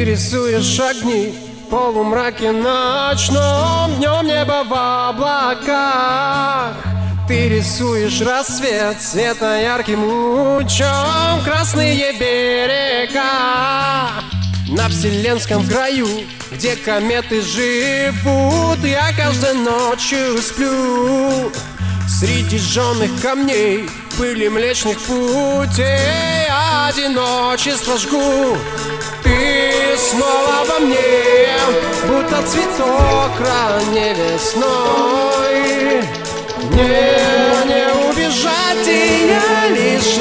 рисуешь огни в полумраке ночном, днем небо в облаках. Ты рисуешь рассвет света ярким лучом, красные берега. На вселенском краю, где кометы живут, я каждой ночью сплю. Среди жженых камней, пыли млечных путей, одиночество жгу. Ты снова во мне, будто цветок ранней весной. Не убежать, и я лишь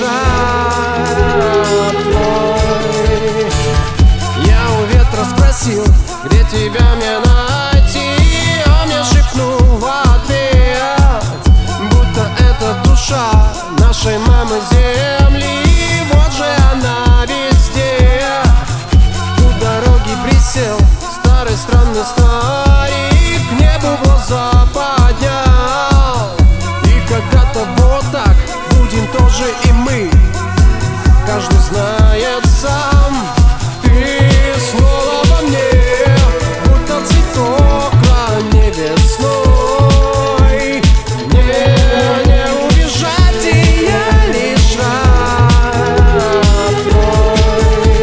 раб твой. Я у ветра спросил, где тебя мне найти, а мне шепнул в ответ, будто это душа нашей мамы земли. Вот же она везде. У дороги присел старый странный старик, к небу глаза поднял. И когда-то вот так будем тоже и мы, каждый знает сам. Ты снова во мне, будто цветок ранней весной. Не убежать, и я лишь раб твой.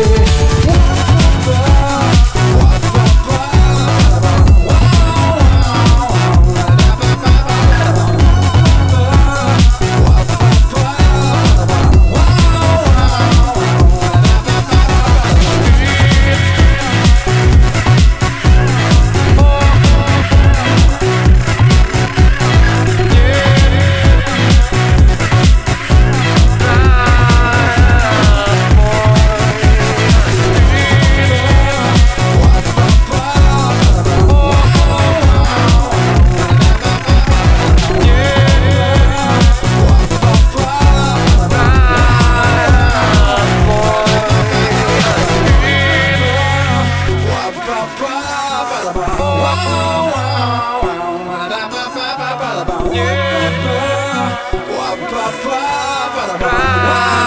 Yeah.